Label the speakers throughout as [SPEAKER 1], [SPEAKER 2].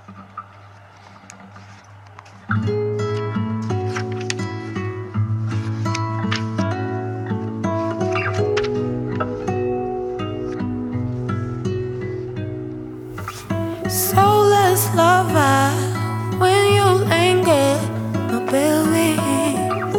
[SPEAKER 1] Soulless lover, when you linger, my bell rings.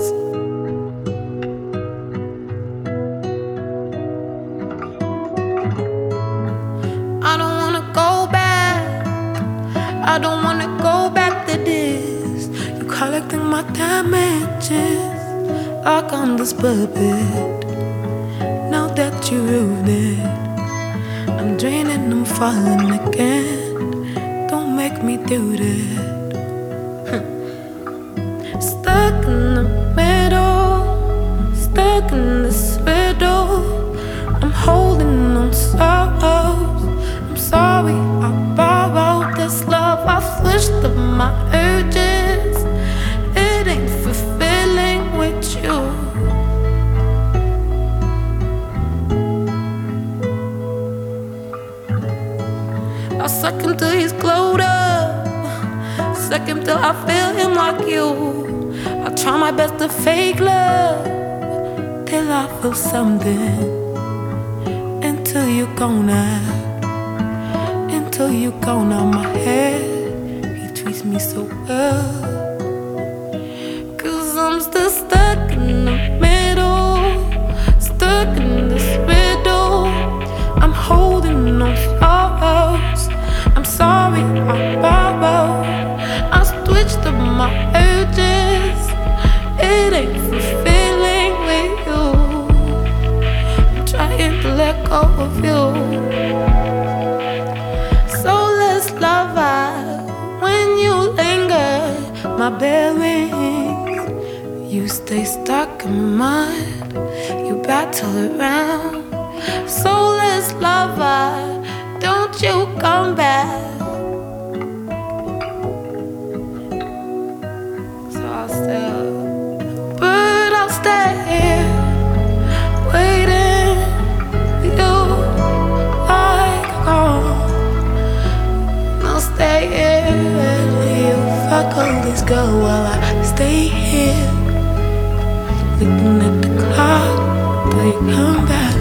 [SPEAKER 1] I don't wanna go back. I don't wanna go back to this. You collecting my damages like I'm this puppet. Now that you ruined it, I'm draining, I'm falling again. Don't make me do that. Stuck in the middle, stuck in this riddle. I'm holding on sorrows. I'm sorry I borrowed this love. I switched up my urges. It ain't fulfilling with you. I suck him till he's glowed up. Suck him till I feel him like you. I try my best to fake love till I feel something. Until you're gone out. Until you're gone out my head. He treats me so well. 'Cause I'm still stuck in the middle. Stuck in this riddle. I'm holding on sorrows. I'm sorry I borrowed. I switched up my urges. It ain't fulfilling with you. I'm trying to let go of you. Soulless lover, when you linger, my bell rings. You stay stuck in my mind. You battle around. Soulless lover, don't you come back. So I'll still, but I'll stay here, waiting for you like a call. I'll stay here and you fuck on this girl while I stay here, looking at the clock till you come back.